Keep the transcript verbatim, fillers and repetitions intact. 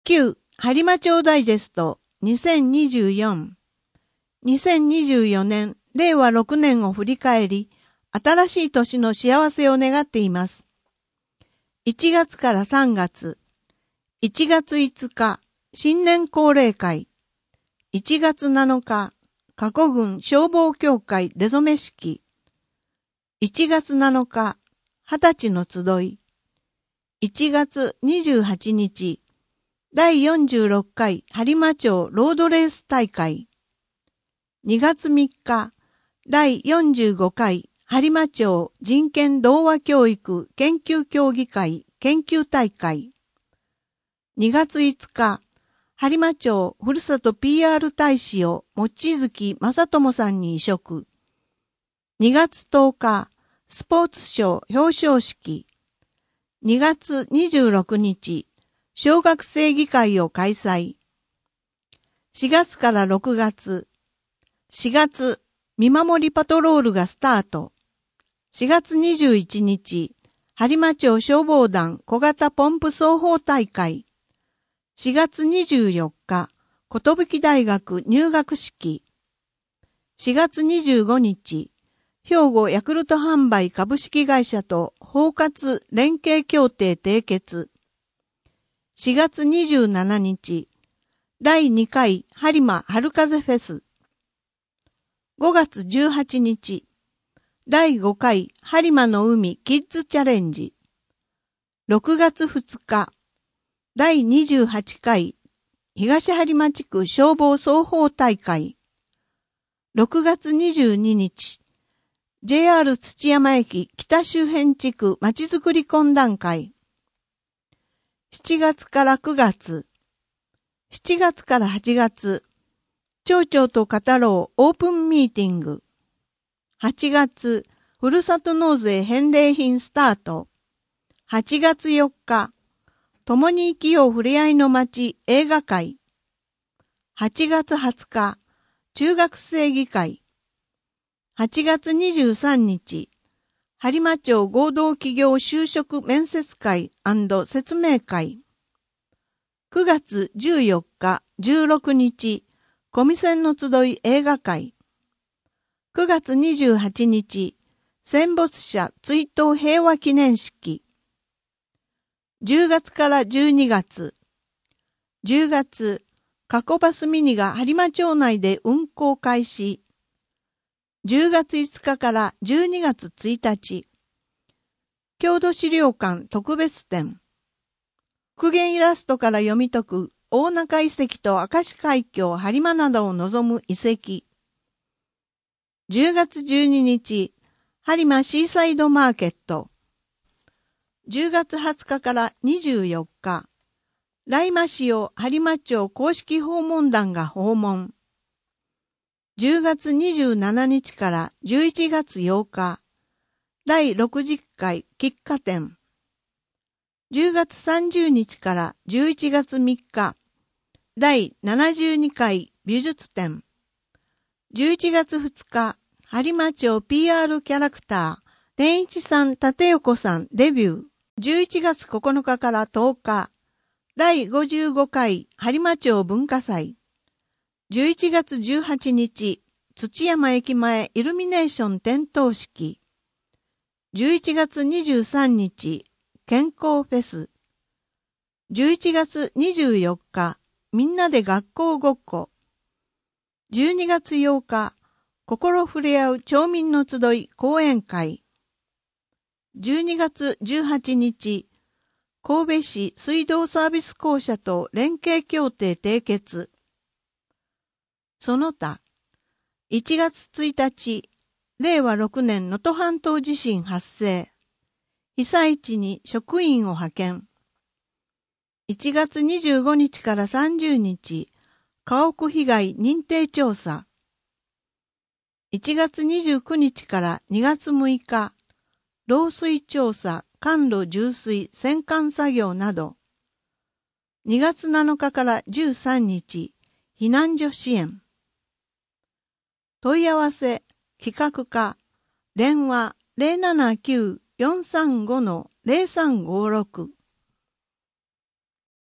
旧播磨町ダイジェストにせんにじゅうよん。にせんにじゅうよねん、れいわろくねんを振り返り、新しい年の幸せを願っています。いちがつからさんがつ、いちがついつか、新年恒例会、いちがつなのか、加古郡消防協会出初め式、いちがつなのか、はたちの集い、いちがつにじゅうはちにち、だいよんじゅうろっかい播磨町ロードレース大会、にがつみっか、だいよんじゅうごかい播磨町人権童話教育研究協議会研究大会、にがついつか、播磨町ふるさと ピーアール 大使を望月正智さんに委嘱、にがつとおか、スポーツ賞表彰式、にがつにじゅうろくにち、小学生議会を開催。しがつからろくがつ、しがつ、見守りパトロールがスタート。しがつにじゅういちにち、播磨町消防団小型ポンプ奏法大会。しがつにじゅうよっか、寿大学入学式。しがつにじゅうごにち、兵庫ヤクルト販売株式会社と包括連携協定締結。しがつにじゅうしちにち、だいにかい播磨春風フェス。ごがつじゅうはちにち、だいごかい播磨の海キッズチャレンジ。ろくがつふつか、だいにじゅうはちかい東播磨地区消防奏法大会。ろくがつにじゅうににち、ジェイアール 土山駅北周辺地区まちづくり懇談会。しちがつからくがつ、しちがつからはちがつ、町長と語ろうオープンミーティング。はちがつ、ふるさと納税返礼品スタート。はちがつよっか、共に生きようふれあいの街映画会。はちがつはつか、中学生議会。はちがつにじゅうさんにち、播磨町合同企業就職面接会&説明会。くがつじゅうよっか、じゅうろくにち、小見線の集い映画会。くがつにじゅうはちにち、戦没者追悼平和記念式。じゅうがつからじゅうにがつ、じゅうがつ、加古バスミニが播磨町内で運行開始。じゅうがついつかからじゅうにがつついたち、郷土資料館特別展。復元イラストから読み解く大中遺跡と明石海峡播磨などを望む遺跡。じゅうがつじゅうににち、播磨シーサイドマーケット。じゅうがつはつかからにじゅうよっか、来間市を播磨町公式訪問団が訪問。じゅうがつにじゅうしちにちからじゅういちがつようか、だいろくじゅっかい喫茶店。じゅうがつさんじゅうにちからじゅういちがつみっか、だいななじゅうにかい美術展。じゅういちがつふつか、播磨町 ピーアール キャラクター、天一さん、立横さんデビュー。じゅういちがつここのかからとおか、だいごじゅうごかい播磨町文化祭。じゅういちがつじゅうはちにち、土山駅前イルミネーション点灯式。じゅういちがつにじゅうさんにち、健康フェス。じゅういちがつにじゅうよっか、みんなで学校ごっこ。じゅうにがつようか、心触れ合う町民の集い講演会。じゅうにがつじゅうはちにち、神戸市水道サービス公社と連携協定締結。その他、いちがつついたち、れいわろくねん能登半島地震発生。被災地に職員を派遣。いちがつにじゅうごにちからさんじゅうにち、家屋被害認定調査。いちがつにじゅうくにちからにがつむいか、漏水調査、管路充水、洗管作業など。にがつなのかからじゅうさんにち、避難所支援。問い合わせ、企画課、電話 ゼロななきゅう よんさんご ゼロさんごろく。